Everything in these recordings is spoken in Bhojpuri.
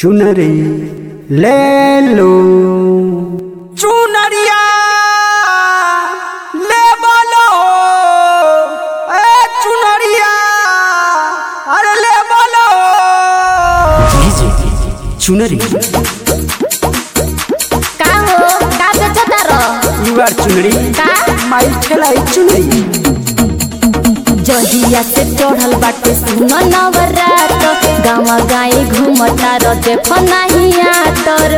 चुनरी ले लो चुनरिया ले बोलो चुनरिया अरे ले बोलो चुनरी का हो का बेचता रह यू आर चुनरी का माई ठेलाई चुनरी जहिया से चढ़ल बाटे सुन नवरात गाँव गाई घूमता र देख नहीं आतर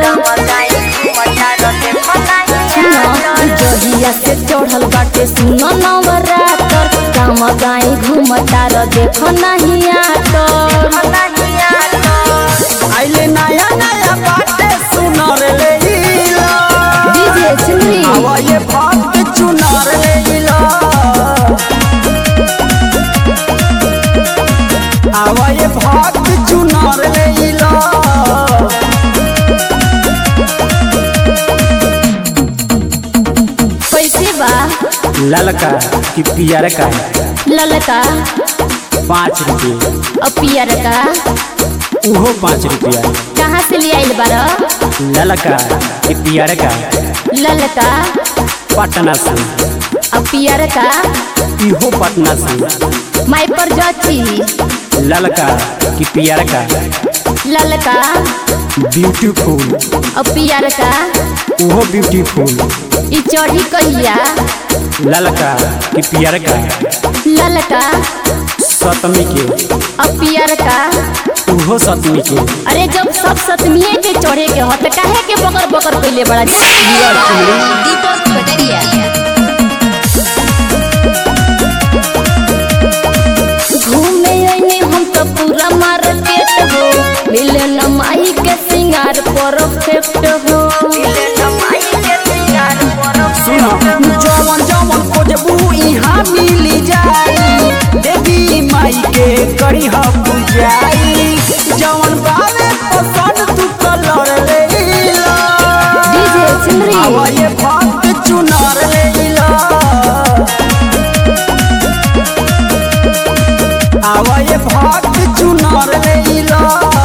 जहिया से चढ़ल बाटे सुन नवरात गाँव गाई घूमता र देख नहीं आतर आइले नया नया बाटे सुनर ले लो डीजे चुनरी आवा ये भक्त चुनर ले लो आवा ये भक्त चुनर ले लो कैसे बा ललका कि पियर का ललका 5 रुपये और पियर का उहो 5 रुपया। कहाँ से ले आइल बार ललका कि पियर का ललका पटना से और पियर का इहो पटना से माई पर जाची ललका कि पियर का ललका ब्यूटीफुल और पियर का उहो ब्यूटीफुल ई चढ़ी कहिया ललका कि पियर का ललका सतमी के और पियर का उहो सतमी के अरे जब सब सतमिए के चढ़े के होत काहे के बकर बकर कइले बड़ा दीपक बटरिया घूमे आइने हम तो पूरा मार्केट हो मिले न माई के सिंगार परफेक्ट हो सुनो जवन जवन खोजबू इहाँ मिली जाई देवी माई के करी ह पूजाई जवन बावे पसंद तू कलर ले लो डीजे चुनरी आवा ये भक्त चुनर ले लो आवा ये भक्त चुनर ले लो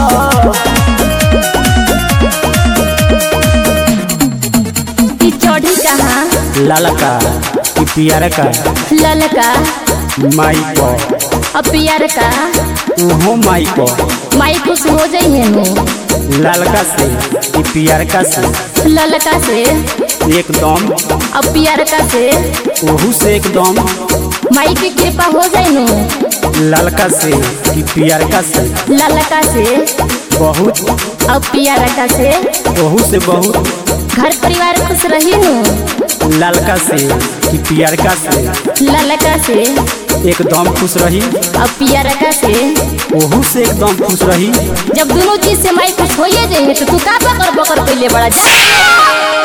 ई चढ़ी कहाँ ललका कि पियर का ललका माई को और पियर का उहो माई को माई खुश हो जाइए नु ललका से कि पियर का से ललका से एकदम और पियर का से ओहू से एकदम माई की कृपा हो जाए नु ललका से कि पियर का से ललका से बहुत और पियर का से ओहू से बहुत घर परिवार खुश रही नु ललका से कि पियर का से ललका से एकदम खुश रही और पियर का से ओहू से एकदम खुश रही। जब दोनों चीज से माई खुश हो जाएंगे तो तू का बकर बकर कइले बड़ा जा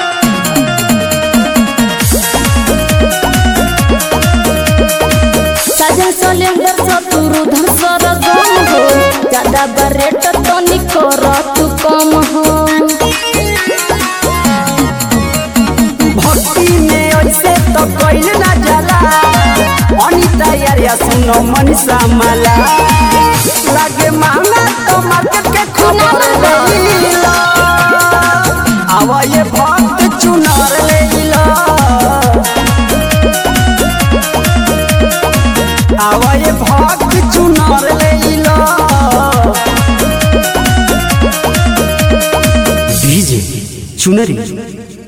साजन सिलेंडर सतुरु धसर गम हो ज्यादा बरेट तो निकर तू कम हो भक्ति में ऐसे तो कइल ना जाला अनिता यारिया सुनो मनीषा माला लागे महंगा तो मार्केट के खबर ले लो आवा ये भक्त चुनर ले लो आवा ये भक्त चुनर ले लो डीजे चुनरी